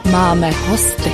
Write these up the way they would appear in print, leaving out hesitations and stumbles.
Máme hosty.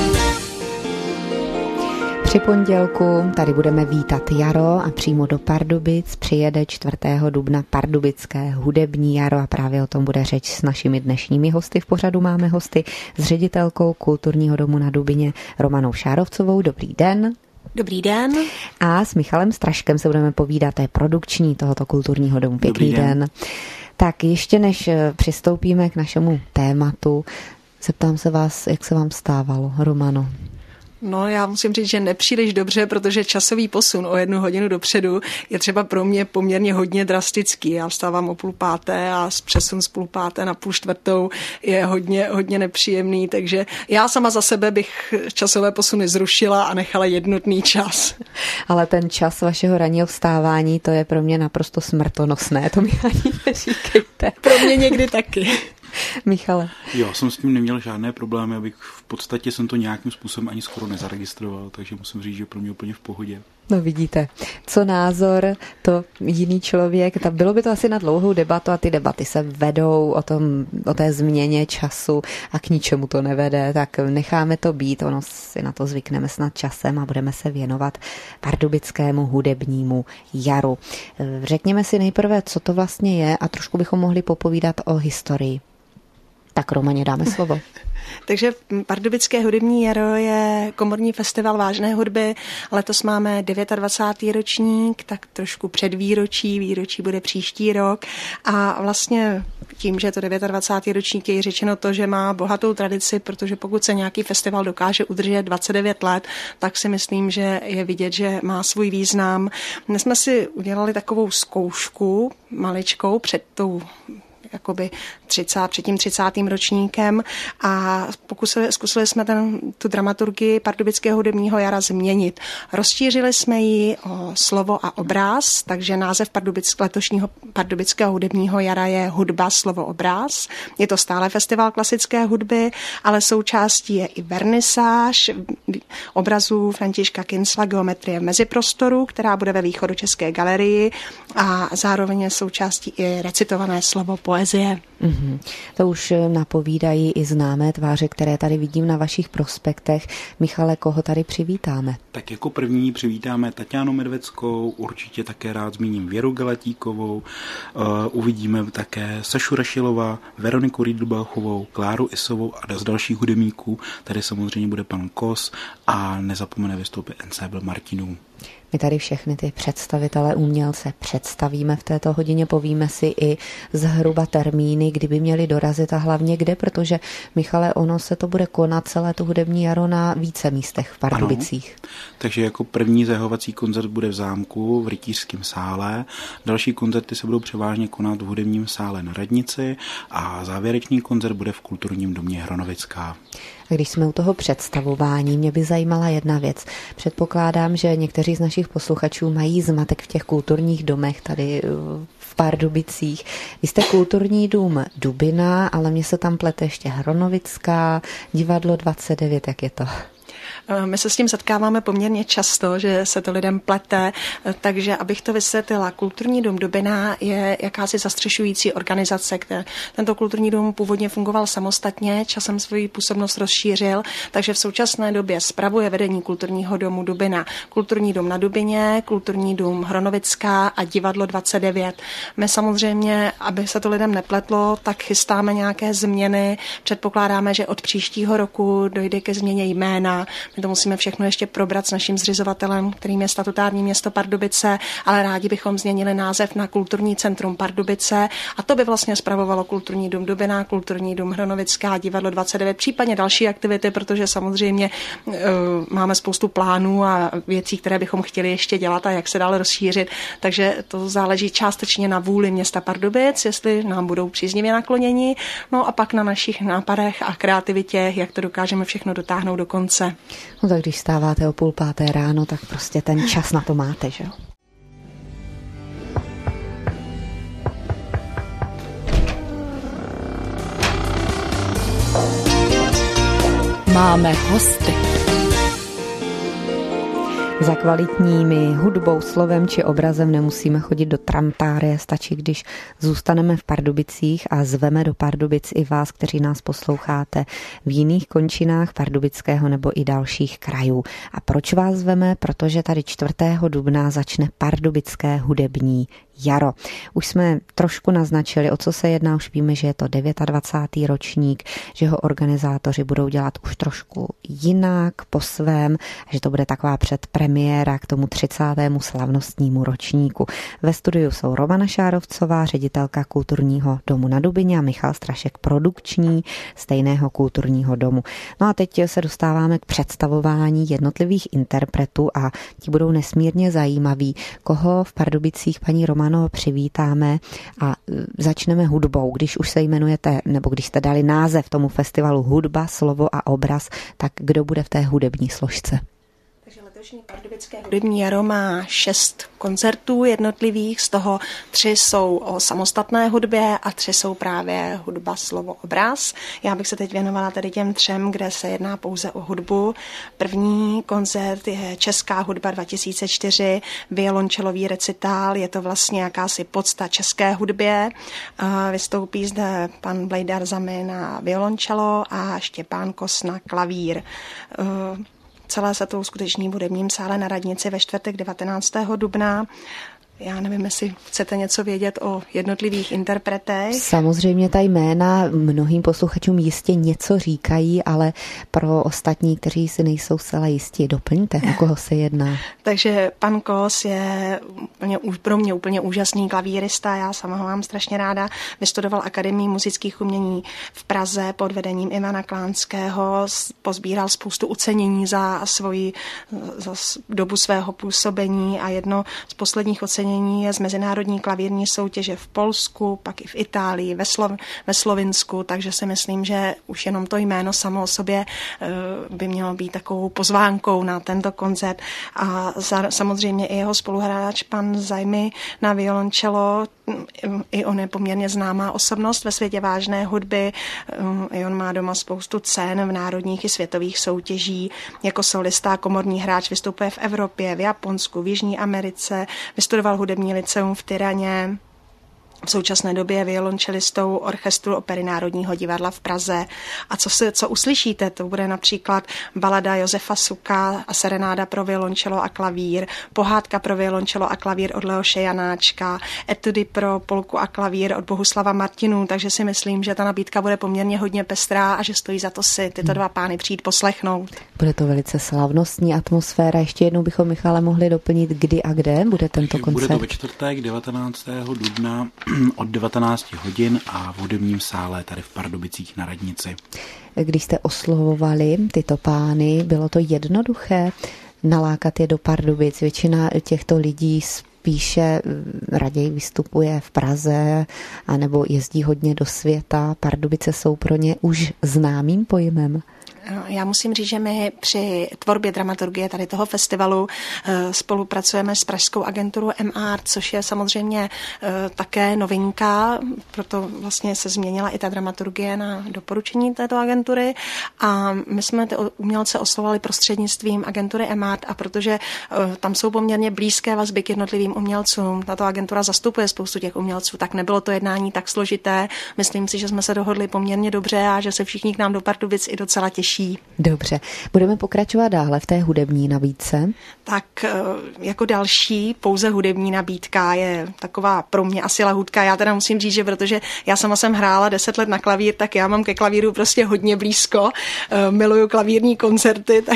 Při pondělku tady budeme vítat jaro a přímo do Pardubic přijede 4. dubna pardubické hudební jaro a právě o tom bude řeč s našimi dnešními hosty. V pořadu Máme hosty s ředitelkou Kulturního domu na Dubině Romanou Šárovcovou. Dobrý den. Dobrý den. A s Michalem Straškem se budeme povídat, to je produkční tohoto kulturního domu. Pěkný den. Tak ještě než přistoupíme k našemu tématu, zeptám se vás, jak se vám stávalo, Romano? No, já musím říct, že nepříliš dobře, protože časový posun o 1 hodinu dopředu je třeba pro mě poměrně hodně drastický. Já vstávám o 3:30 a přesun z 3:30 na 3:45 je hodně nepříjemný, takže já sama za sebe bych časové posuny zrušila a nechala jednotný čas. Ale ten čas vašeho ranního vstávání, to je pro mě naprosto smrtonosné, to mi ani neříkejte. Pro mě někdy taky. Michale. Jo, jsem s tím neměl žádné problémy, abych v podstatě jsem to nějakým způsobem ani skoro nezaregistroval, takže musím říct, že pro mě úplně v pohodě. No vidíte, co názor, to jiný člověk, bylo by to asi na dlouhou debatu a ty debaty se vedou o té změně času a k ničemu to nevede, tak necháme to být, ono si na to zvykneme snad časem a budeme se věnovat pardubickému hudebnímu jaru. Řekněme si nejprve, co to vlastně je a trošku bychom mohli popovídat o historii. Tak Romaně, dáme slovo. Takže Pardubické hudební jaro je komorní festival vážné hudby. Letos máme 29. ročník, tak trošku předvýročí bude příští rok. A vlastně tím, že je to 29. ročník, je řečeno to, že má bohatou tradici, protože pokud se nějaký festival dokáže udržet 29 let, tak si myslím, že je vidět, že má svůj význam. Dnes jsme si udělali takovou zkoušku maličkou před tím 30. ročníkem a zkusili jsme tu dramaturgii Pardubického hudebního jara změnit. Rozšířili jsme ji o slovo a obraz, takže název letošního Pardubického hudebního jara je Hudba, slovo, obraz. Je to stále festival klasické hudby, ale součástí je i vernisáž obrazů Františka Kincla Geometrie v meziprostoru, která bude ve Východočeské galerii a zároveň je součástí i recitované slovo poezie. Mm-hmm. To už napovídají i známé tváře, které tady vidím na vašich prospektech. Michale, koho tady přivítáme? Tak jako první přivítáme Taťánu Medveckou, určitě také rád zmíním Věru Galatíkovou, uvidíme také Sašu Rašilová, Veroniku Rýdlbachovou, Kláru Isovou a z dalších hudebníků. Tady samozřejmě bude pan Kos a nezapomene vystoupit Ensemble Martinů. My tady všechny ty představitelé umělce představíme v této hodině, povíme si i zhruba termíny, kdyby měli dorazit a hlavně kde, protože Michale, ono se to bude konat celé to hudební jaro na více místech v Pardubicích. Ano. Takže jako první zahajovací koncert bude v zámku v Rytířském sále, další koncerty se budou převážně konat v hudebním sále na Radnici a závěrečný koncert bude v Kulturním domě Hronovická. A když jsme u toho představování, mě by zajímala jedna věc. Předpokládám, že někteří z našich posluchačů mají zmatek v těch kulturních domech tady v Pardubicích. Vy jste kulturní dům Dubina, ale mně se tam plete ještě Hronovická, Divadlo 29, jak je to? My se s tím setkáváme poměrně často, že se to lidem plete, takže abych to vysvětlila, Kulturní dům Dubina je jakási zastřešující organizace, tento kulturní dům původně fungoval samostatně, časem svou působnost rozšířil, takže v současné době spravuje vedení Kulturního domu Dubina Kulturní dům na Dubině, Kulturní dům Hronovická a Divadlo 29. My samozřejmě, aby se to lidem nepletlo, tak chystáme nějaké změny, předpokládáme, že od příštího roku dojde ke změně jména. My to musíme všechno ještě probrat s naším zřizovatelem, kterým je statutární město Pardubice, ale rádi bychom změnili název na Kulturní centrum Pardubice a to by vlastně spravovalo Kulturní dům Dubina, Kulturní dům Hronovická, Divadlo 29, případně další aktivity, protože samozřejmě máme spoustu plánů a věcí, které bychom chtěli ještě dělat a jak se dále rozšířit, takže to záleží částečně na vůli města Pardubic, jestli nám budou příznivě nakloněni, no a pak na našich nápadech a kreativitě, jak to dokážeme všechno dotáhnout do konce. No tak když vstáváte o 4:30 ráno, tak prostě ten čas na to máte, že jo? Máme hosty. Za kvalitními hudbou, slovem či obrazem nemusíme chodit do Tramtáře, stačí, když zůstaneme v Pardubicích a zveme do Pardubic i vás, kteří nás posloucháte v jiných končinách Pardubického nebo i dalších krajů. A proč vás zveme? Protože tady 4. dubna začne Pardubické hudební jaro. Už jsme trošku naznačili, o co se jedná, už víme, že je to 29. ročník, že ho organizátoři budou dělat už trošku jinak, po svém, že to bude taková předpremiéra k tomu 30. slavnostnímu ročníku. Ve studiu jsou Romana Šárovcová, ředitelka Kulturního domu na Dubině, a Michal Strašek, produkční stejného kulturního domu. No a teď se dostáváme k představování jednotlivých interpretů a ti budou nesmírně zajímaví. Koho v Pardubicích, paní Romano, přivítáme a začneme hudbou. Když už se jmenujete, nebo když jste dali název tomu festivalu Hudba, slovo a obraz, tak kdo bude v té hudební složce? Letošní Pardubické hudební jaro má 6 koncertů jednotlivých, z toho 3 jsou o samostatné hudbě a 3 jsou právě hudba, slovo, obraz. Já bych se teď věnovala tady těm 3, kde se jedná pouze o hudbu. První koncert je Česká hudba 2004, violončelový recitál, je to vlastně jakási podsta české hudbě. Vystoupí zde pan Blejdar Zamy na violončelo a Štěpán Kos na klavír. Celé se to uskuteční v hudebním sále na Radnici ve čtvrtek 19. dubna. Já nevím, jestli chcete něco vědět o jednotlivých interpretech. Samozřejmě ta jména mnohým posluchačům jistě něco říkají, ale pro ostatní, kteří si nejsou zcela jistí, doplňte, o koho se jedná. Takže pan Kos je pro mě úplně úžasný klavírista, já sama ho mám strašně ráda. Vystudoval Akademii muzických umění v Praze pod vedením Ivana Klánského, pozbíral spoustu ocenění za dobu svého působení a jedno z posledních ocenění je z mezinárodní klavírní soutěže v Polsku, pak i v Itálii, ve Slovinsku, takže si myslím, že už jenom to jméno samo o sobě by mělo být takovou pozvánkou na tento koncert. A samozřejmě i jeho spoluhráč pan Zajmy na violončelo, i on je poměrně známá osobnost ve světě vážné hudby, i on má doma spoustu cen v národních i světových soutěží. Jako solista a komorní hráč vystupuje v Evropě, v Japonsku, v Jižní Americe, vystudoval hudební lyceum v Tyraně. V současné době je violončelistou orchestru Opery Národního divadla v Praze. A co uslyšíte, to bude například balada Josefa Suka a serenáda pro violončelo a klavír, pohádka pro violončelo a klavír od Leoše Janáčka, etudy pro polku a klavír od Bohuslava Martinů, takže si myslím, že ta nabídka bude poměrně hodně pestrá a že stojí za to si tyto dva pány přijít poslechnout. Bude to velice slavnostní atmosféra. Ještě jednou bychom, Michale, mohli doplnit, kdy a kde bude tento koncert. Bude to ve čtvrtek 19. dubna od 19 hodin a v hudebním sále tady v Pardubicích na Radnici. Když jste oslovovali tyto pány, bylo to jednoduché nalákat je do Pardubic? Většina těchto lidí spíše raději vystupuje v Praze anebo jezdí hodně do světa. Pardubice jsou pro ně už známým pojmem. Já musím říct, že my při tvorbě dramaturgie tady toho festivalu spolupracujeme s pražskou agenturou M-Art, což je samozřejmě také novinka, proto vlastně se změnila i ta dramaturgie na doporučení této agentury a my jsme ty umělce oslovali prostřednictvím agentury M-Art a protože tam jsou poměrně blízké vazby k jednotlivým umělcům, tato agentura zastupuje spoustu těch umělců, tak nebylo to jednání tak složité. Myslím si, že jsme se dohodli poměrně dobře a že se všichni k nám do Pardubic i docela těší. Dobře, budeme pokračovat dále v té hudební nabídce. Tak jako další pouze hudební nabídka je taková pro mě asi lahůdka. Já teda musím říct, že protože já sama jsem hrála 10 let na klavír, tak já mám ke klavíru prostě hodně blízko. Miluju klavírní koncerty, tak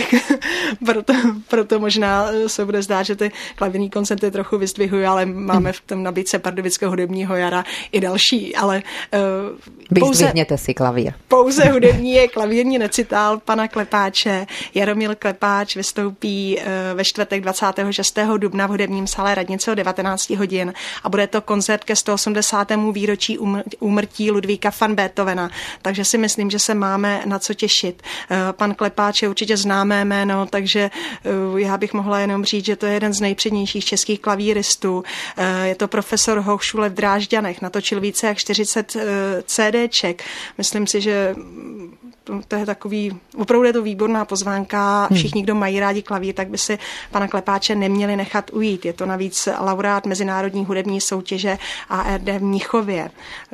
proto možná se bude zdát, že ty klavírní koncerty trochu vyzdvihuji, ale máme v tom nabídce Pardubického hudebního jara i další, ale vyzdvihněte si klavír. Pouze hudební je klavírní recitál pana Klepáče. Jaromír Klepáč vystoupí ve čtvrtek 26. dubna v hudebním sále Radnice o 19 hodin a bude to koncert ke 180. výročí úmrtí Ludvíka van Beethovena. Takže si myslím, že se máme na co těšit. Pan Klepáč je určitě známé jméno, takže já bych mohla jenom říct, že to je jeden z nejpřednějších českých klavíristů. Je to profesor Hochschule v Drážďanech, natočil více jak 40 CDček. Myslím si, že to je takový, opravdu je to výborná pozvánka. Všichni, kdo mají rádi klavír, tak by si pana Klepáče neměli nechat ujít. Je to navíc laureát mezinárodní hudební soutěže ARD v Mnichově.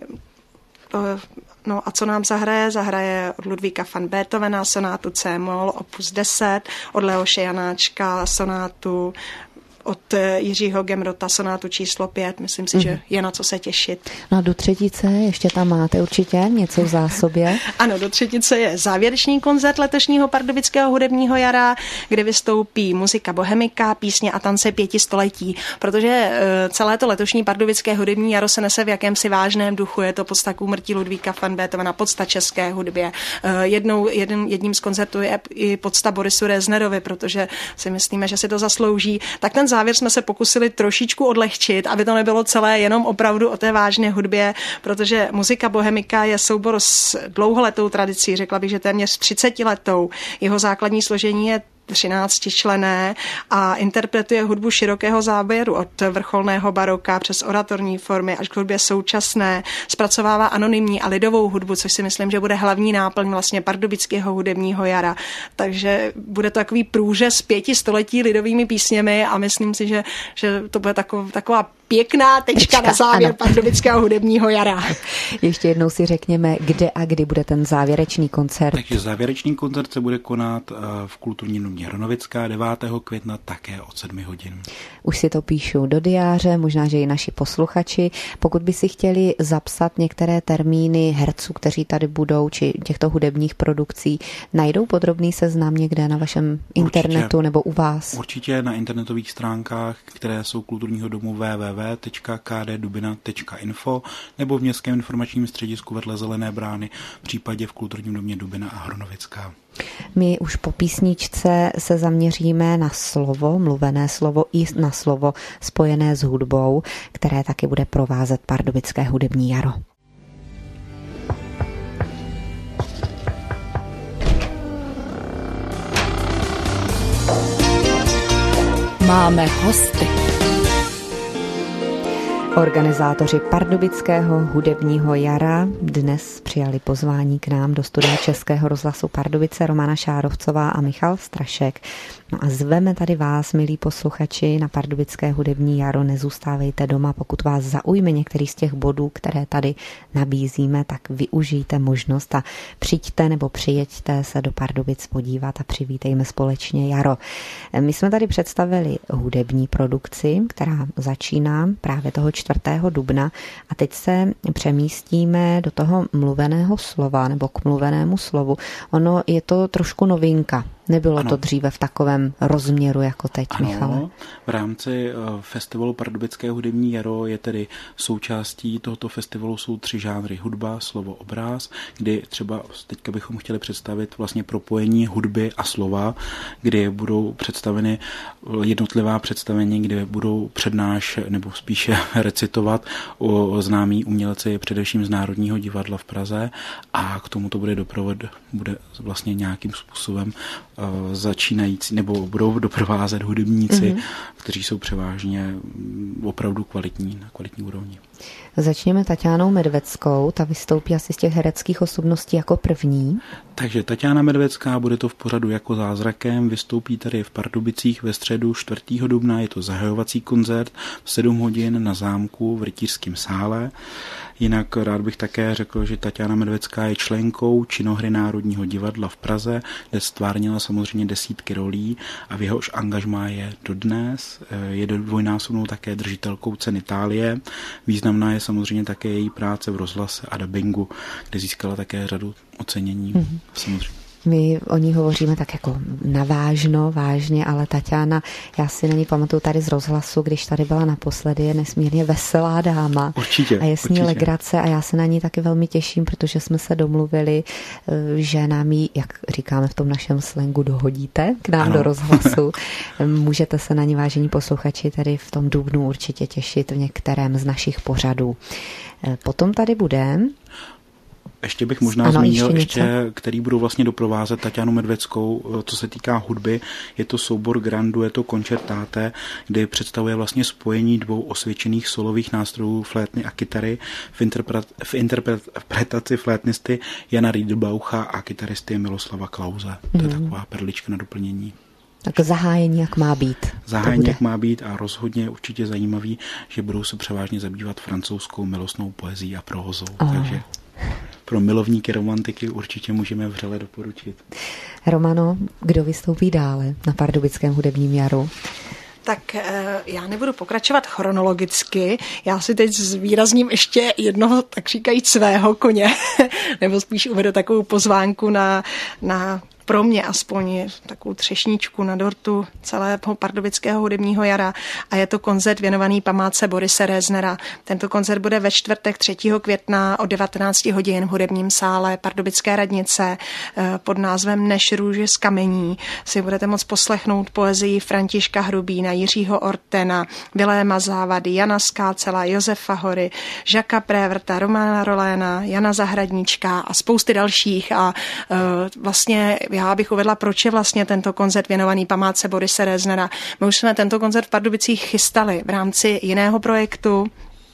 No a co nám zahraje? Zahraje od Ludvíka van Beethovena sonátu C-moll opus 10, od Leoše Janáčka sonátu, od Jiřího Gemrota sonátu číslo 5. Myslím si, že je na co se těšit. No a do třetice ještě tam máte určitě něco v zásobě? Ano, do třetice je závěrečný koncert letošního Pardubického hudebního jara, kde vystoupí muzika bohemika, písně a tance 500 letí, protože celé to letošní Pardubické hudební jaro se nese v jakémsi vážném duchu. Je to podsta k úmrtí Ludvíka van Beethovena, podsta české hudbě. Jedním z koncertů je i podsta Borisu Reznerovi, protože si myslíme, že si to zaslouží. Tak ten závěr jsme se pokusili trošičku odlehčit, aby to nebylo celé jenom opravdu o té vážné hudbě, protože muzika bohemika je soubor s dlouholetou tradicí, řekla bych, že téměř 30 letou. Jeho základní složení je 13členné a interpretuje hudbu širokého záběru od vrcholného baroka přes oratorní formy až k hudbě současné. Zpracovává anonymní a lidovou hudbu, což si myslím, že bude hlavní náplň vlastně Pardubického hudebního jara. Takže bude to takový průřez 500 letí lidovými písněmi a myslím si, že to bude taková pěkná tečka na závěr ano. Pardubického hudebního jara. Ještě jednou si řekněme, kde a kdy bude ten závěrečný koncert. Takže závěrečný koncert se bude konat v Kulturním domě Hronovická 9. května také od 7 hodin. Už si to píšu do diáře, možná, že i naši posluchači. Pokud by si chtěli zapsat některé termíny herců, kteří tady budou, či těchto hudebních produkcí, najdou podrobný seznam někde na vašem internetu nebo u vás? Určitě na internetových stránkách, které jsou Kulturního domu www.kddubina.info nebo v Městském informačním středisku vedle Zelené brány, v případě v Kulturním domě Dubina a Hronovická. My už po písničce se zaměříme na slovo, mluvené slovo i na slovo spojené s hudbou, které taky bude provázet Pardubické hudební jaro. Máme hosty. Organizátoři Pardubického hudebního jara dnes přijali pozvání k nám do studia Českého rozhlasu Pardubice Romana Šárovcová a Michal Strašek. No a zveme tady vás, milí posluchači, na Pardubické hudební jaro. Nezůstávejte doma, pokud vás zaujme některý z těch bodů, které tady nabízíme, tak využijte možnost a přijďte nebo přijeďte se do Pardubic podívat a přivítejme společně jaro. My jsme tady představili hudební produkci, která začíná právě toho 4. dubna a teď se přemístíme do toho mluveného slova nebo k mluvenému slovu. Ono je to trošku novinka. Nebylo to dříve v takovém rozměru jako teď, Michale. V rámci festivalu Pardubické hudební jaro je tedy součástí tohoto festivalu jsou 3 žánry: hudba, slovo, obráz, kdy třeba teďka bychom chtěli představit vlastně propojení hudby a slova, kdy budou představeny jednotlivá představení, kde budou nebo spíše recitovat o známí umělci především z Národního divadla v Praze a k tomu to bude doprovod, bude vlastně nějakým způsobem začínající, nebo budou doprovázet hudebníci, kteří jsou převážně opravdu kvalitní, na kvalitní úrovni. Začněme Taťánou Medveckou, ta vystoupí asi z těch hereckých osobností jako první. Takže Taťána Medvecká, bude to v pořadu Jako zázrakem, vystoupí tady v Pardubicích ve středu 4. dubna, je to zahajovací koncert v 7 hodin na zámku v Rytířském sále. Jinak rád bych také řekl, že Taťána Medvecká je členkou činohry Národního divadla v Praze, kde stvárnila samozřejmě desítky rolí a v jehož angažmá je dodnes. Je dvojnásobnou také držitelkou cen Itálie. Významná je samozřejmě také její práce v rozhlase a dabingu, kde získala také řadu ocenění. Samozřejmě. My o ní hovoříme tak jako navážno, vážně, ale Taťána, já si na ní pamatuju tady z rozhlasu, když tady byla naposledy, je nesmírně veselá dáma. Určitě. A je s ní legrace a já se na ní taky velmi těším, protože jsme se domluvili, že nám ji, jak říkáme v tom našem slangu, dohodíte k nám do rozhlasu. Můžete se na ní, vážení posluchači, tady v tom dubnu určitě těšit v některém z našich pořadů. Potom tady bude Ještě bych možná zmínil, který budou vlastně doprovázet Taťánu Medveckou, co se týká hudby. Je to soubor grandu, je to Concertate, kdy představuje vlastně spojení dvou osvědčených solových nástrojů, flétny a kytary v interpretaci flétnisty Jana Riedelbaucha a kytaristy Miloslava Klause. To je taková perlička na doplnění. Tak zahájení, jak má být. Zahájení, jak má být a rozhodně určitě zajímavý, že budou se převážně zabývat francouzskou milostnou poezií a prózou. Takže pro milovníky romantiky určitě můžeme vřele doporučit. Romano, kdo vystoupí dále na Pardubickém hudebním jaru? Tak já nebudu pokračovat chronologicky, já si teď zvýrazním ještě jednoho, tak říkajíc, svého koně, nebo spíš uvedu takovou pozvánku na pro mě aspoň takovou třešničku na dortu celého Pardubického hudebního jara a je to koncert věnovaný památce Borise Reznera. Tento koncert bude ve čtvrtek 3. května od 19 hodin v hudebním sále Pardubické radnice pod názvem Než růže z kamení. Si budete moct poslechnout poezii Františka Hrubína, Jiřího Ortena, Viléma Závady, Jana Skácela, Josefa Hory, Žaka Prévrta, Romana Roléna, Jana Zahradníčka a spousty dalších a vlastně já bych uvedla, proč je vlastně tento koncert věnovaný památce Borise Reznera. My už jsme tento koncert v Pardubicích chystali v rámci jiného projektu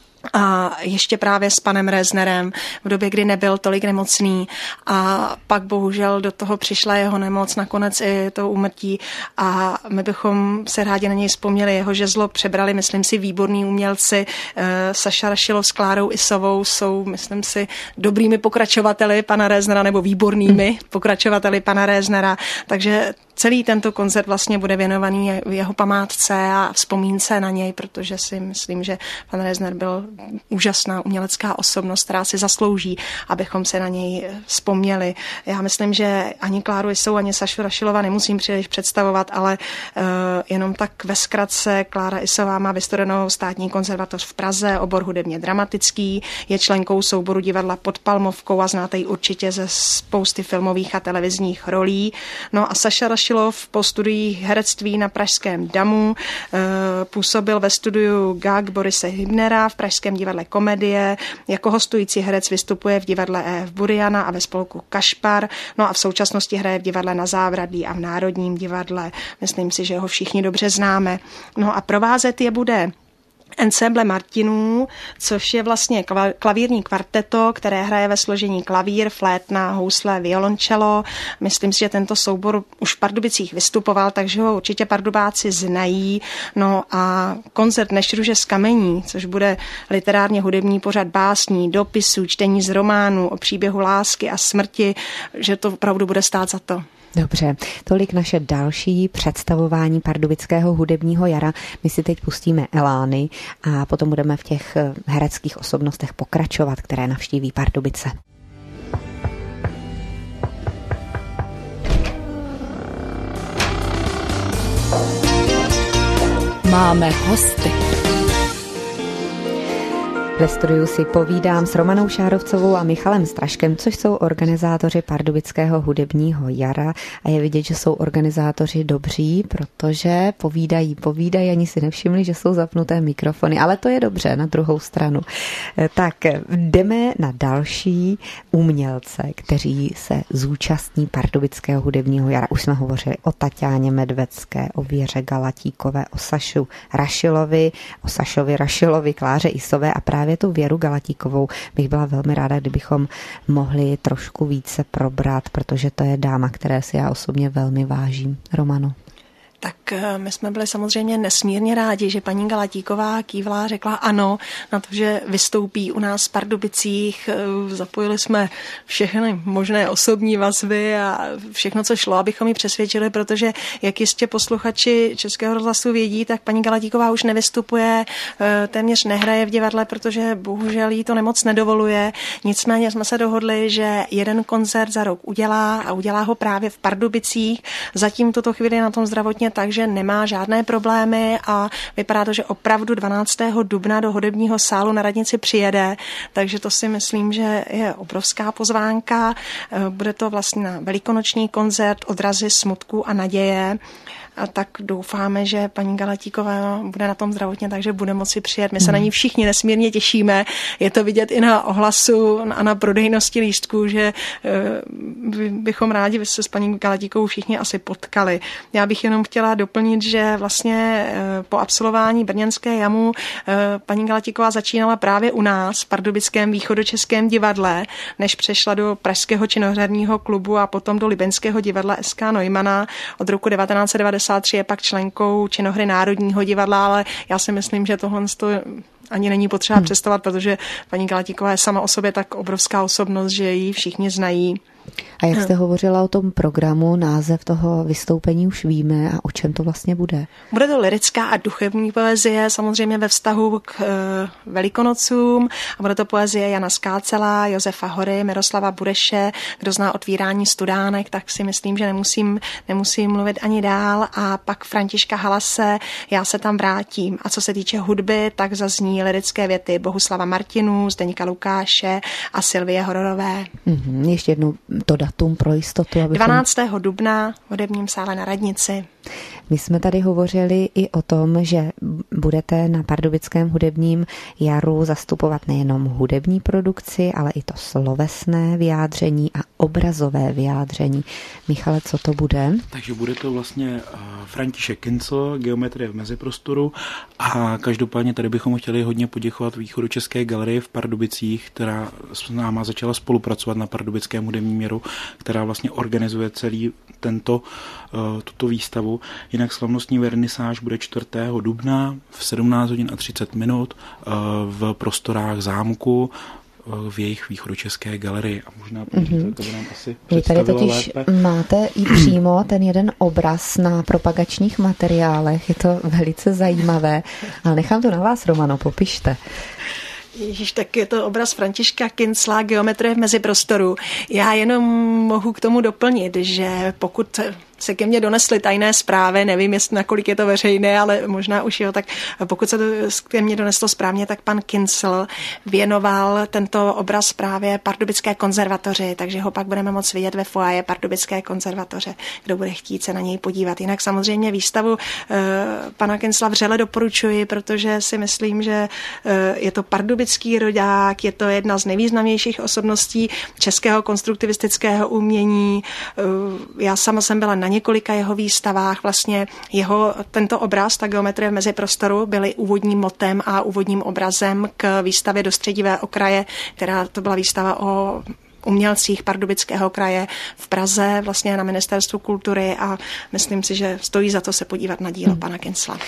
a ještě právě s panem Reznerem v době, kdy nebyl tolik nemocný a pak bohužel do toho přišla jeho nemoc, nakonec i to úmrtí a my bychom se rádi na něj vzpomněli. Jeho žezlo přebrali, myslím si, výborní umělci. Saša Rašilov s Klárou Isovou jsou, myslím si, dobrými pokračovateli pana Reznera nebo výbornými pokračovateli pana Reznera, takže celý tento koncert vlastně bude věnovaný jeho památce a vzpomínce na něj, protože si myslím, že pan Rezner byl úžasná umělecká osobnost, která si zaslouží, abychom se na něj vzpomněli. Já myslím, že ani Kláru Isou, ani Sašu Rašilova nemusím příliš představovat, ale jenom tak ve zkratce Klára Isová má vystudenou Státní konzervatoř v Praze, obor hudebně dramatický, je členkou souboru divadla Pod Palmovkou a znáte ji určitě ze spousty filmových a televizních rolí. No a Saša Rašilov po studiích herectví na pražském DAMu působil ve studiu GAG Borise Hybnera v pražském divadle Komedie. Jako hostující herec vystupuje v divadle E.F. Buriana a ve spolku Kašpar. No a v současnosti hraje v divadle Na Zábradlí a v Národním divadle. Myslím si, že ho všichni dobře známe. No a provázet je bude Ensemble Martinů, což je vlastně klavírní kvarteto, které hraje ve složení klavír, flétna, housle, violoncello. Myslím si, že tento soubor už v Pardubicích vystupoval, takže ho určitě Pardubáci znají. No a koncert Než růže z kamení, což bude literárně hudební pořad básní, dopisů, čtení z románů o příběhu lásky a smrti, že to opravdu bude stát za to. Dobře, tolik naše další představování Pardubického hudebního jara. My si teď pustíme Elány a potom budeme v těch hereckých osobnostech pokračovat, které navštíví Pardubice. Máme hosty. Ve studiu si povídám s Romanou Šárovcovou a Michalem Straškem, což jsou organizátoři Pardubického hudebního jara a je vidět, že jsou organizátoři dobří, protože povídají, ani si nevšimli, že jsou zapnuté mikrofony, ale to je dobře na druhou stranu. Tak jdeme na další umělce, kteří se zúčastní Pardubického hudebního jara. Už jsme hovořili o Taťáně Medvecké, o Věře Galatíkové, o Sašu Rašilovi, o Sašovi Rašilovi, Kláře Isové a právě tu Věru Galatíkovou bych byla velmi ráda, kdybychom mohli trošku více probrat, protože to je dáma, které si já osobně velmi vážím. Romano. Tak my jsme byli samozřejmě nesmírně rádi, že paní Galatíková kývla, řekla ano na to, že vystoupí u nás v Pardubicích. Zapojili jsme všechny možné osobní vazby a všechno, co šlo, abychom ji přesvědčili, protože jak jistě posluchači Českého rozhlasu vědí, tak paní Galatíková už nevystupuje, téměř nehraje v divadle, protože bohužel jí to nemoc nedovoluje. Nicméně jsme se dohodli, že jeden koncert za rok udělá a udělá ho právě v Pardubicích. Zatím tuto chvíli na tom zdravotně takže nemá žádné problémy a vypadá to, že opravdu 12. dubna do hudebního sálu na radnici přijede, takže to si myslím, že je obrovská pozvánka. Bude to vlastně na velikonoční koncert Odrazy smutku a naděje. a tak doufáme, že paní Galatíková bude na tom zdravotně, takže bude moci přijet. My se na ní všichni nesmírně těšíme. Je to vidět i na ohlasu a na prodejnosti lístků, že bychom rádi se s paní Galatíkovou všichni asi potkali. Já bych jenom chtěla doplnit, že vlastně po absolvování brněnské jamu paní Galatíková začínala právě u nás v pardubickém východočeském divadle, než přešla do Pražského činoherního klubu a potom do libeňského divadla SK Neumana. Od roku 1993 je pak členkou činohry Národního divadla, ale já si myslím, že tohle ani není potřeba představovat, protože paní Galatíková je sama o sobě tak obrovská osobnost, že ji všichni znají. A jak jste hovořila o tom programu, název toho vystoupení už víme a o čem to vlastně bude? Bude to lyrická a duchovní poezie, samozřejmě ve vztahu k Velikonocům, a bude to poezie Jana Skácela, Josefa Hory, Miroslava Bureše. Kdo zná Otvírání studánek, tak si myslím, že nemusím mluvit ani dál. A pak Františka Halase, Já se tam vrátím. A co se týče hudby, tak zazní lyrické věty Bohuslava Martinů, Zdeňka Lukáše a Silvie Hororové. Ještě jednou to datum pro jistotu. 12. dubna v hudebním sále na Radnici. My jsme tady hovořili i o tom, že budete na Pardubickém hudebním jaru zastupovat nejenom hudební produkci, ale i to slovesné vyjádření a obrazové vyjádření. Michale, co to bude? Takže bude to vlastně František Kincl, Geometrie v meziprostoru, a každopádně tady bychom chtěli hodně poděkovat Východočeské galerii v Pardubicích, která s náma začala spolupracovat na Pardubickém hudebním jaru, která vlastně organizuje celý tuto výstavu. Jinak slavnostní vernisáž bude 4. dubna v 17 hodin a 30 minut v prostorách zámku v jejich Východočeské galerii. A možná to by nám asi představilo tady totiž lépe. Máte i přímo ten jeden obraz na propagačních materiálech. Je to velice zajímavé. Ale nechám to na vás, Romano, popište. Ježíš, tak je to obraz Františka Kincla, Geometrie v meziprostoru. Já jenom mohu k tomu doplnit, že pokud se ke mně donesly tajné zprávy, nevím, jestli nakolik je to veřejné, ale možná už jo, tak pokud se to ke mně doneslo správně, tak pan Kincl věnoval tento obraz právě Pardubické konzervatoři, takže ho pak budeme moct vidět ve foaje Pardubické konzervatoře, kdo bude chtít se na něj podívat. Jinak samozřejmě výstavu pana Kincla vřele doporučuji, protože si myslím, že je to pardubický rodák, je to jedna z nejvýznamnějších osobností českého konstruktivistického umění. Já sama jsem byla na několika jeho výstavách. Vlastně tento obraz, ta Geometrie v meziprostoru, byly úvodním motem a úvodním obrazem k výstavě Dostředivé okraje, která to byla výstava o umělcích Pardubického kraje v Praze, vlastně na Ministerstvu kultury, a myslím si, že stojí za to se podívat na dílo pana Kincla.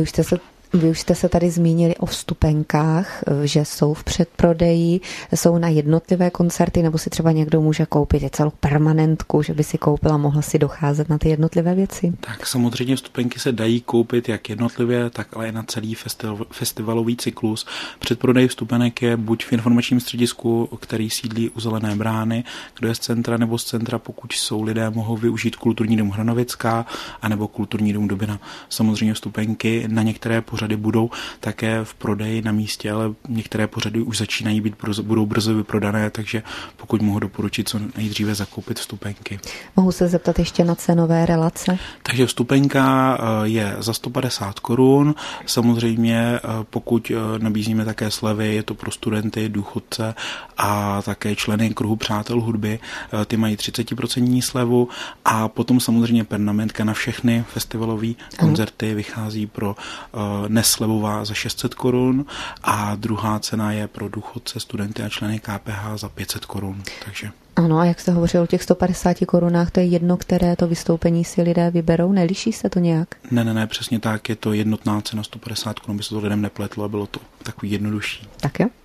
Vy už jste se tady zmínili o vstupenkách, že jsou v předprodeji, jsou na jednotlivé koncerty, nebo si třeba někdo může koupit celou permanentku, že by si koupila, mohla si docházet na ty jednotlivé věci? Tak samozřejmě vstupenky se dají koupit jak jednotlivě, tak ale i na celý festivalový cyklus. Předprodej vstupenek je buď v informačním středisku, který sídlí u Zelené brány, kdo je z centra, nebo z centra, pokud jsou lidé, mohou využít Kulturní dům Hranovická anebo Kulturní dům Dubina. Samozřejmě vstupenky na některé pořady budou také v prodeji na místě, ale některé pořady už začínají budou brzo vyprodané, takže pokud mohu doporučit co nejdříve zakoupit vstupenky. Mohu se zeptat ještě na cenové relace? Takže vstupenka je za 150 korun. Samozřejmě pokud nabízíme také slevy, je to pro studenty, důchodce a také členy kruhu přátel hudby, ty mají 30% slevu, a potom samozřejmě permanentka na všechny festivalové koncerty vychází pro neslevová za 600 korun a druhá cena je pro důchodce, studenty a členy KPH za 500 korun. Takže ano, a jak jste hovořil o těch 150 korunách, to je jedno, které to vystoupení si lidé vyberou? Neliší se to nějak? Ne, přesně tak, je to jednotná cena 150 korun, by se to lidem nepletlo a bylo to takový jednodušší. Tak jo.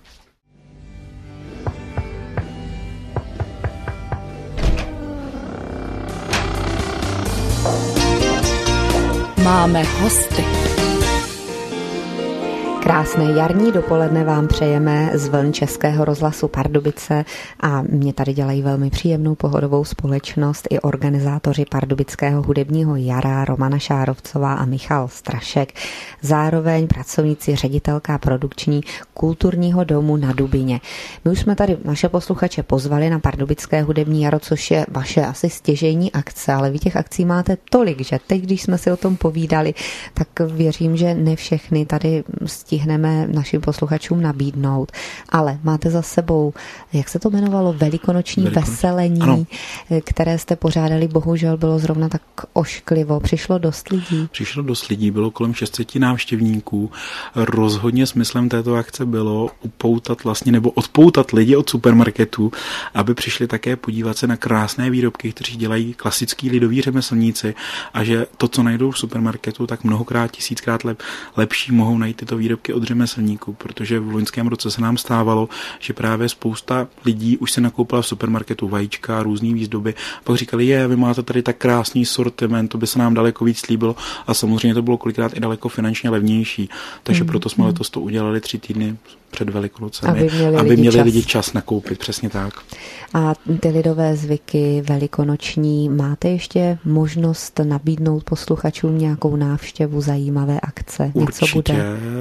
Máme hosty. Krásné jarní dopoledne vám přejeme z vln Českého rozhlasu Pardubice a mě tady dělají velmi příjemnou pohodovou společnost i organizátoři Pardubického hudebního jara Romana Šárovcová a Michal Strašek, zároveň pracovníci ředitelka produkční Kulturního domu na Dubině. My už jsme tady naše posluchače pozvali na Pardubické hudební jaro, což je vaše asi stěžejní akce, ale vy těch akcí máte tolik, že teď, když jsme si o tom povídali, tak věřím, že ne všechny tady stihneme našim posluchačům nabídnout, ale máte za sebou, jak se to jmenovalo, velikonoční veselení, ano, které jste pořádali, bohužel bylo zrovna tak ošklivo. Přišlo dost lidí? Přišlo dost lidí, bylo kolem 600 návštěvníků. Rozhodně smyslem této akce bylo upoutat vlastně, nebo odpoutat lidi od supermarketů, aby přišli také podívat se na krásné výrobky, kteří dělají klasický lidoví řemeslníci a že to, co najdou v supermarketu, tak mnohokrát, tisíckrát lepší mohou najít tyto výrobky od řemeslníků, protože v loňském roce se nám stávalo, že právě spousta lidí už se nakoupila v supermarketu vajíčka, různý výzdoby, pak říkali, vy máte tady tak krásný sortiment, to by se nám daleko víc líbilo a samozřejmě to bylo kolikrát i daleko finančně levnější, takže proto jsme letos to udělali 3 týdny před Velikonocemi, aby měli lidi čas nakoupit, přesně tak. A ty lidové zvyky velikonoční, máte ještě možnost nabídnout posluchačům nějakou návštěvu, zajímavé akce? Něco určitě.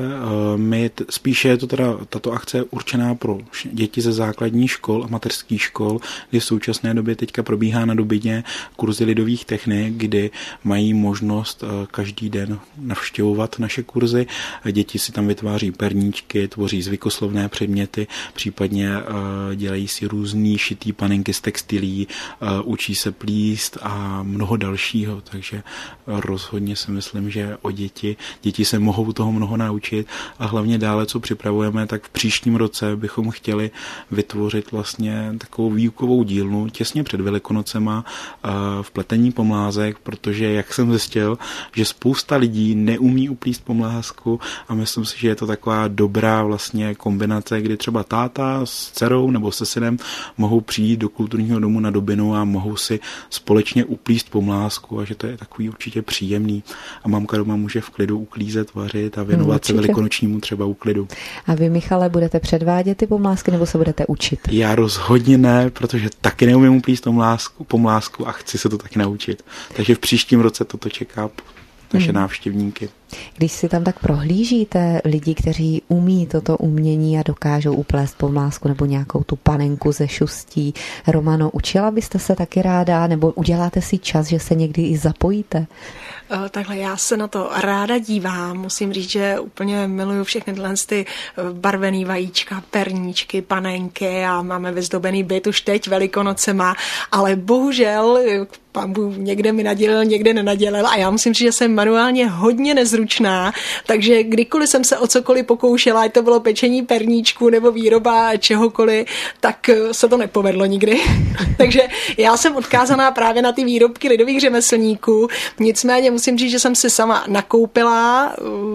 Bude? Spíše je to teda, tato akce je určená pro děti ze základních škol a mateřských škol, kdy v současné době teďka probíhá na Dubině kurzy lidových technik, kdy mají možnost každý den navštěvovat naše kurzy. Děti si tam vytváří perníčky, tvoří zvykoslovné předměty, případně dělají si různý šitý panenky z textilí, učí se plíst a mnoho dalšího, takže rozhodně si myslím, že o děti se mohou toho mnoho naučit a hlavně dále, co připravujeme, tak v příštím roce bychom chtěli vytvořit vlastně takovou výukovou dílnu těsně před Velikonocema v pletení pomlázek, protože jak jsem zjistil, že spousta lidí neumí uplíst pomlázku a myslím si, že je to taková dobrá vlastně kombinace, kdy třeba táta s dcerou nebo se synem mohou přijít do Kulturního domu na Dubinu a mohou si společně uplíst pomlázku a že to je takový určitě příjemný a mamka doma může v klidu uklízet, vařit a věnovat se velikonočnímu třeba úklidu. A vy, Michale, budete předvádět ty pomlázky nebo se budete učit? Já rozhodně ne, protože taky neumím uplíst pomlázku a chci se to taky naučit. Takže v příštím roce toto čeká naše návštěvníky. Když si tam tak prohlížíte lidi, kteří umí toto umění a dokážou uplést pomlázku nebo nějakou tu panenku ze šustí. Romano, učila byste se taky ráda nebo uděláte si čas, že se někdy i zapojíte? Takhle já se na to ráda dívám. Musím říct, že úplně miluju všechny ty barvený vajíčka, perníčky, panenky a máme vyzdobený byt už teď Velikonocema, ale bohužel pán Bůh někde mi nadělil, někde nenadělil a já musím říct, že jsem manuálně hodně nezručná, takže kdykoliv jsem se o cokoliv pokoušela, ať to bylo pečení perníčku nebo výroba čehokoliv, tak se to nepovedlo nikdy. Takže já jsem odkázaná právě na ty výrobky lidových řemeslníků, nicméně musím říct, že jsem si sama nakoupila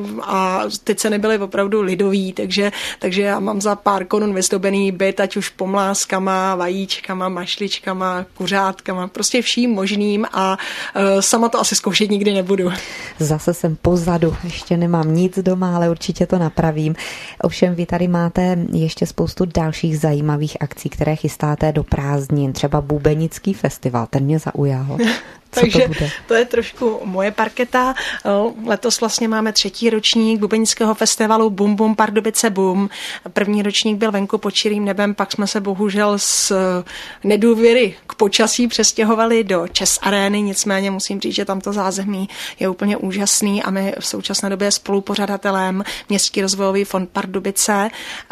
a ty ceny byly opravdu lidový, takže já mám za pár korun vyzdobený byt, ať už pomlázkama, vajíčkama, mašličkama, kuřátkama, prostě vším možným a sama to asi zkoušet nikdy nebudu. Zase jsem pozadu, ještě nemám nic doma, ale určitě to napravím. Ovšem vy tady máte ještě spoustu dalších zajímavých akcí, které chystáte do prázdnin, třeba Bubenický festival, ten mě zaujal. Takže to je trošku moje parketa. Letos vlastně máme 3. ročník Bubenického festivalu Bum Bum Pardubice Bum. 1. ročník byl venku pod širým nebem, pak jsme se bohužel z nedůvěry k počasí přestěhovali do Čes Arény, nicméně musím říct, že tamto zázemí je úplně úžasný a my v současné době spolupořadatelem Městský rozvojový fond Pardubice,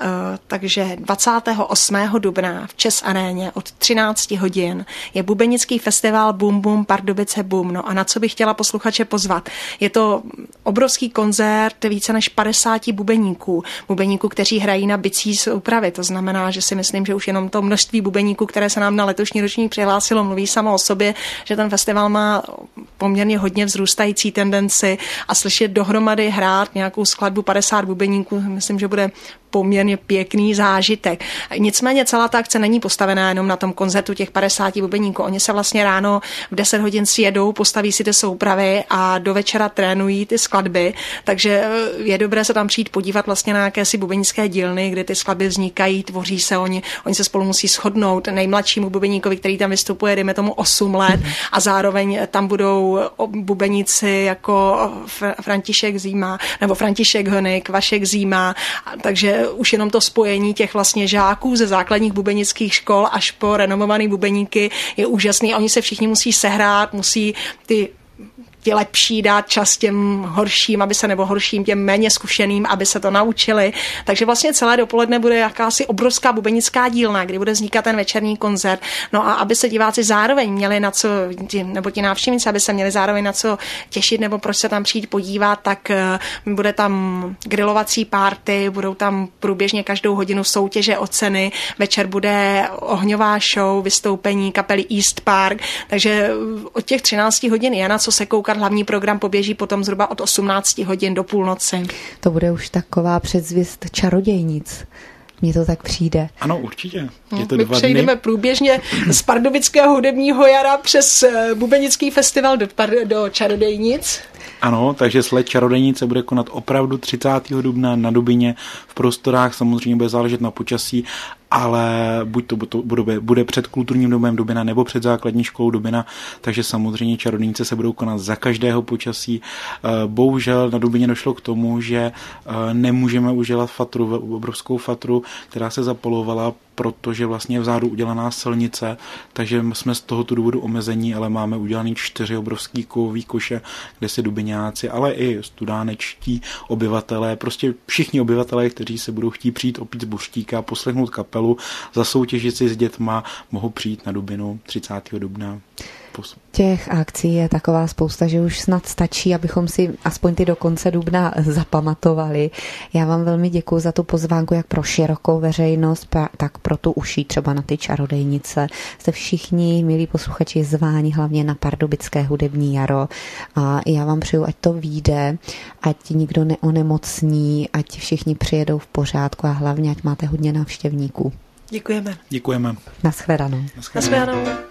takže 28. dubna v Čes Aréně od 13 hodin je Bubenický festival Bum Bum Pardubice Bum. No a na co bych chtěla posluchače pozvat? Je to obrovský koncert více než 50 bubeníků, kteří hrají na bicí soupravy. To znamená, že si myslím, že už jenom to množství bubeníků, které se nám na letošní ročník přihlásilo, mluví samo o sobě, že ten festival má poměrně hodně vzrůstající tendenci a slyšet dohromady hrát nějakou skladbu 50 bubeníků, myslím, že bude poměrně pěkný zážitek. Nicméně celá ta akce není postavená jenom na tom koncertu těch 50 bubeníků. Oni se vlastně ráno v 10 hodin jedinci jedou, postaví si ty soupravy a do večera trénují ty skladby, takže je dobré se tam přijít podívat vlastně na jakési bubenické dílny, kde ty skladby vznikají, tvoří se, oni se spolu musí shodnout. Nejmladšímu bubeníkovi, který tam vystupuje, dejme tomu 8 let a zároveň tam budou bubeníci jako František Zíma nebo František Honek, Vašek Zíma, takže už jenom to spojení těch vlastně žáků ze základních bubenických škol až po renomovaný bubeníky je úžasný. Oni se všichni musí sehrát, musí ti lepší dát čas těm horším, nebo horším těm méně zkušeným, aby se to naučili. Takže vlastně celé dopoledne bude jakási obrovská bubenická dílna, kdy bude vznikat ten večerní koncert. No a aby se diváci zároveň měli na co, nebo ti návštěvníci, aby se měli zároveň na co těšit, nebo proč se tam přijít podívat, tak bude tam grilovací party, budou tam průběžně každou hodinu soutěže o ceny, večer bude ohňová show, vystoupení kapely East Park, takže od těch 13 hodin je na co se koukat. Hlavní program poběží potom zhruba od 18 hodin do půlnoci. To bude už taková předzvěst čarodějnic. Mně to tak přijde. Ano, určitě. Je to My přejdeme průběžně z pardubického hudebního jara přes bubenický festival do čarodějnic. Ano, takže sled Čarodějnice bude konat opravdu 30. dubna na Dubině v prostorách, samozřejmě bude záležet na počasí, ale buď to bude před kulturním domem Dubina nebo před základní školou Dubina, takže samozřejmě Čarodějnice se budou konat za každého počasí. Bohužel na Dubině došlo k tomu, že nemůžeme udělat obrovskou fatru, která se zapalovala, protože vlastně je vzadu udělaná silnice, takže jsme z tohoto důvodu omezení, ale máme udělaný 4 obrovský kovový koše, kde si dubiňáci, ale i studánečtí obyvatelé, prostě všichni obyvatelé, kteří se budou chtít přijít opít z Buřtíka, poslechnout kapelu, zasoutěžit si s dětma, mohou přijít na Dubinu 30. dubna. Těch akcí je taková spousta, že už snad stačí, abychom si aspoň ty do konce dubna zapamatovali. Já vám velmi děkuji za tu pozvánku, jak pro širokou veřejnost, tak pro tu uší třeba na ty čarodějnice. Jste všichni, milí posluchači, zváni hlavně na Pardubické hudební jaro. A já vám přeju, ať to vyjde, ať nikdo neonemocní, ať všichni přijedou v pořádku a hlavně, ať máte hodně návštěvníků. Děkujeme. Děkujeme. Naschledanou. Naschledanou.